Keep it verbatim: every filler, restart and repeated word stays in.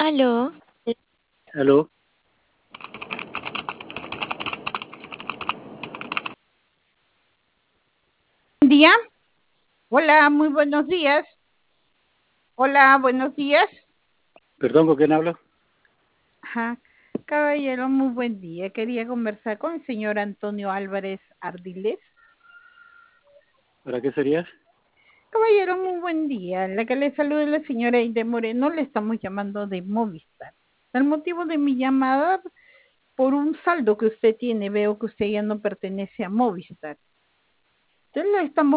Aló, Aló, Buen día. Hola, muy buenos días. Hola, buenos días. perdón, ¿con quién hablo? Ajá. Caballero, muy buen día. Quería conversar con el señor Antonio Álvarez Ardiles. ¿Para qué sería? Caballero, muy buen día. La que le saluda es la señora Ide Moreno. Le estamos llamando de Movistar. El motivo de mi llamada, por un saldo que usted tiene, veo que usted ya no pertenece a Movistar. Entonces le estamos